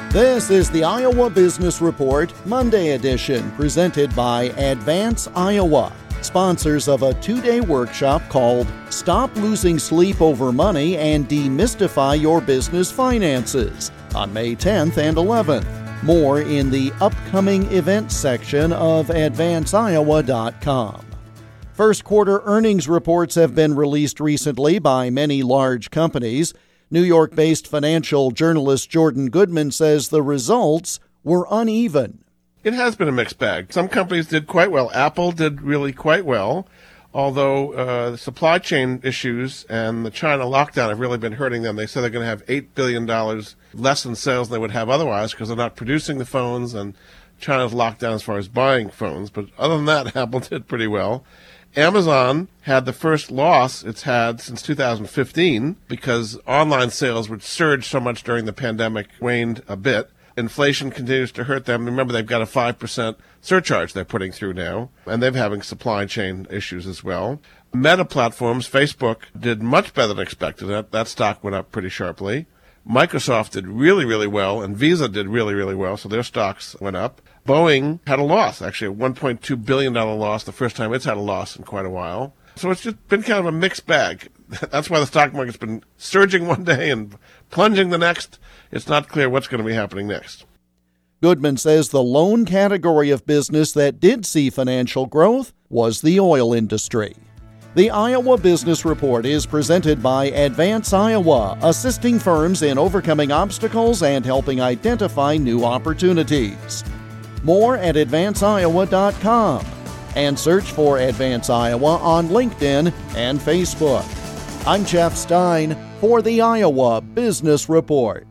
This is the Iowa Business Report, Monday edition, presented by Advance Iowa, sponsors of a 2-day workshop called Stop Losing Sleep Over Money and Demystify Your Business Finances on May 10th and 11th. More in the upcoming events section of advanceiowa.com. First quarter earnings reports have been released recently by many large companies. New York-based financial journalist Jordan Goodman says the results were uneven. It has been a mixed bag. Some companies did quite well. Apple did really quite well, although the supply chain issues and the China lockdown have really been hurting them. They said they're going to have $8 billion less in sales than they would have otherwise because they're not producing the phones and China's locked down as far as buying phones. But other than that, Apple did pretty well. Amazon had the first loss it's had since 2015 because online sales, which surged so much during the pandemic, waned a bit. Inflation continues to hurt them. Remember, they've got a 5% surcharge they're putting through now, and they're having supply chain issues as well. Meta platforms, Facebook, did much better than expected. That stock went up pretty sharply. Microsoft did really, really well, and Visa did really, really well, so their stocks went up. Boeing had a loss, actually a $1.2 billion loss, the first time it's had a loss in quite a while. So it's just been kind of a mixed bag. That's why the stock market's been surging one day and plunging the next. It's not clear what's going to be happening next. Goodman says the lone category of business that did see financial growth was the oil industry. The Iowa Business Report is presented by Advance Iowa, assisting firms in overcoming obstacles and helping identify new opportunities. More at advanceiowa.com and search for Advance Iowa on LinkedIn and Facebook. I'm Jeff Stein for the Iowa Business Report.